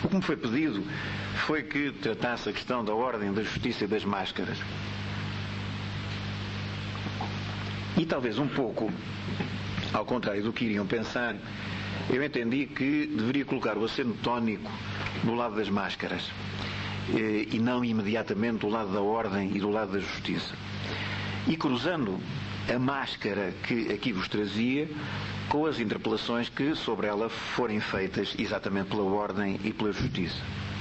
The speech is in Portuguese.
O que me foi pedido foi que tratasse a questão da ordem, da justiça e das máscaras. E talvez um pouco ao contrário do que iriam pensar, eu entendi que deveria colocar o acento tónico no lado das máscaras e não imediatamente do lado da ordem e do lado da justiça. E cruzando a máscara que aqui vos trazia com as interpelações que sobre ela forem feitas exatamente pela ordem e pela justiça.